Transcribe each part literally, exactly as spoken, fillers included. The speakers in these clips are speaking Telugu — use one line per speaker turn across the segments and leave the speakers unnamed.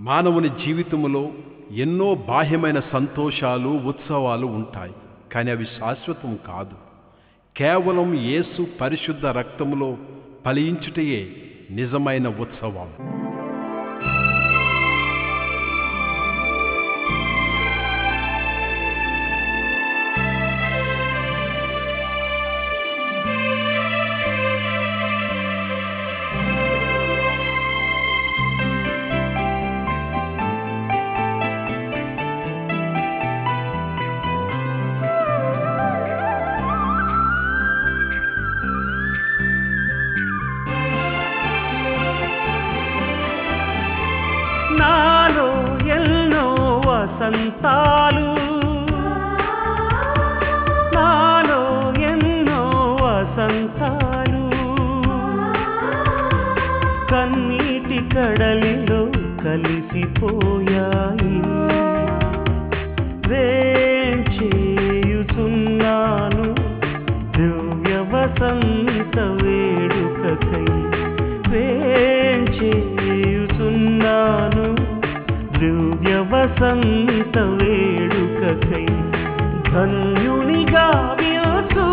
మానవుని జీవితంలో ఎన్నో బాహ్యమైన సంతోషాలు ఉత్సవాలు ఉంటాయి, కానీ అవి శాశ్వతం కాదు. కేవలం యేసు పరిశుద్ధ రక్తములో ఫలించుటయే నిజమైన ఉత్సవం.
నాలో ఎన్నో వసంతాలు, నాలో ఎన్నో వసంతాలు, కన్నీటి కడలిలో కలిసిపోయాయి. వేంచేయుచున్నాను దివ్య వసంత వేడుకకై, వేంచేయుచున్నాను దివ్య వసంత వేడుకకై. ధన్యునిగా వ్యాసు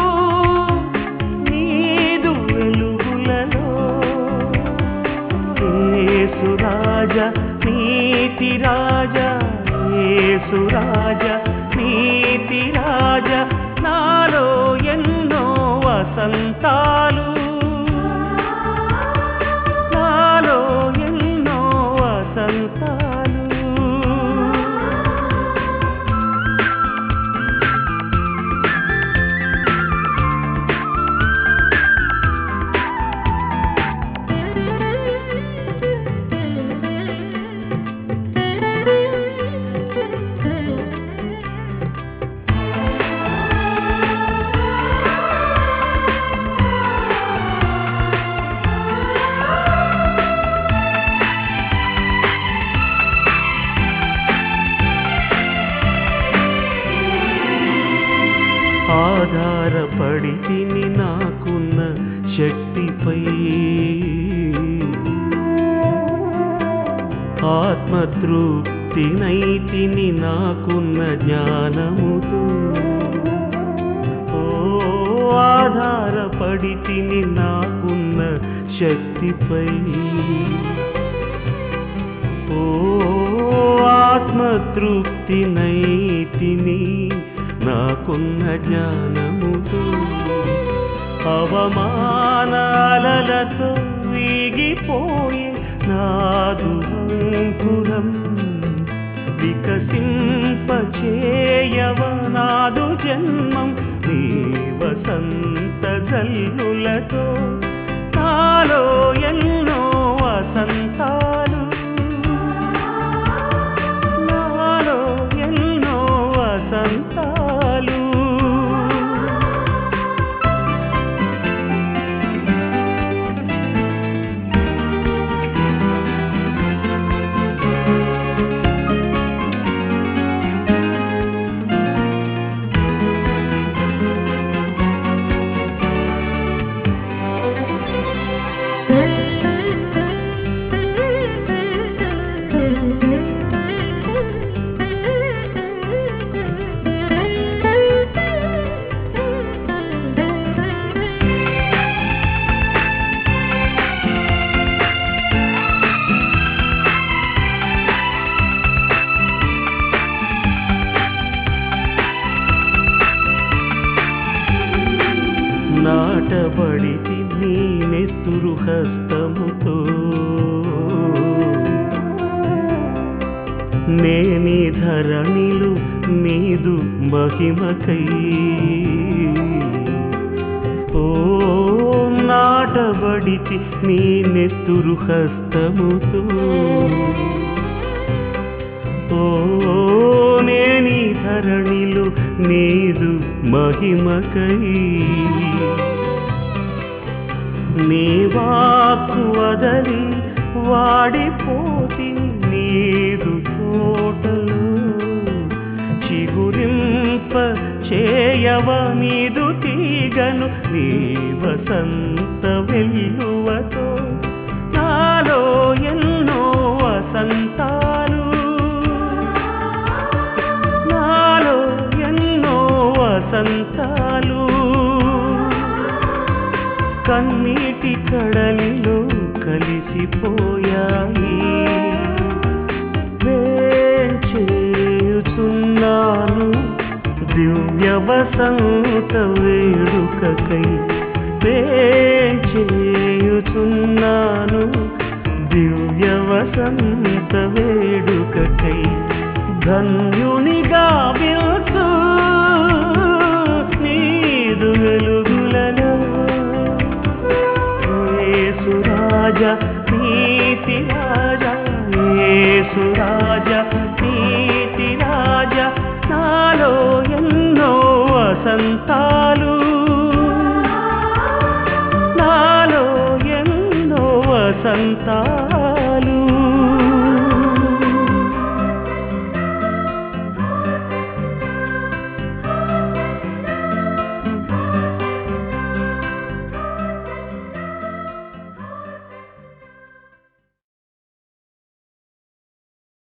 నీదు వెలుగులలో, యేసు రాజా నీతి రాజా, యేసు రాజా నీతి రాజా. నాలో ఎన్నో వసంతాలు, నాలో ఎన్నో వసంతాలు. ఆధారపడి తిని నాకున్న శక్తిపై, ఆత్మతృప్తినైతిని నాకున్న జ్ఞానముతో. ఓ ఆధారపడి తిని నాకున్న శక్తిపై, ఓ ఆత్మతృప్తినైతిని నాకున్న జ్ఞానముతో. అవమానాలతో వీగిపోయే నాదు అంకురం వికసింపచేయవ నాదు జన్మం నీ వసంత జల్లులతో. నాలో ఎన్నో వసంతాలు, నాలో ఎన్నో వసంతాలు. నాటబడితి నీ నెత్తురు హస్తముతో, నేని ధరణిలు నీదు మహిమకై. ఓ నాటబడితి నీ నెత్తురు హస్తముతో, ఓ నేని ధరణిలు నీదు మహిమకై. నీ వాక్కు వదలి వాడిపోతి నీదు తోటలో, చిగురింప చేయవ నీదు తీగను నీ వసంత వెల్లువతో. నాలో ఎన్నో వసంత నీటి కడలిలో కలిసిపోయాయి. వేంచేయుచున్నాను దివ్య వసంత వేడుకకై, వేంచేయుచున్నాను దివ్య వసంత వేడుకకై. ధన్యునిగా విల్సు నీదు వెలుగులలో, యేసు రాజా నీతి రాజా, యేసు రాజా నీతి రాజా. నాలో ఎన్నో వసంతాలు, నాలో ఎన్నో వసంతాలు.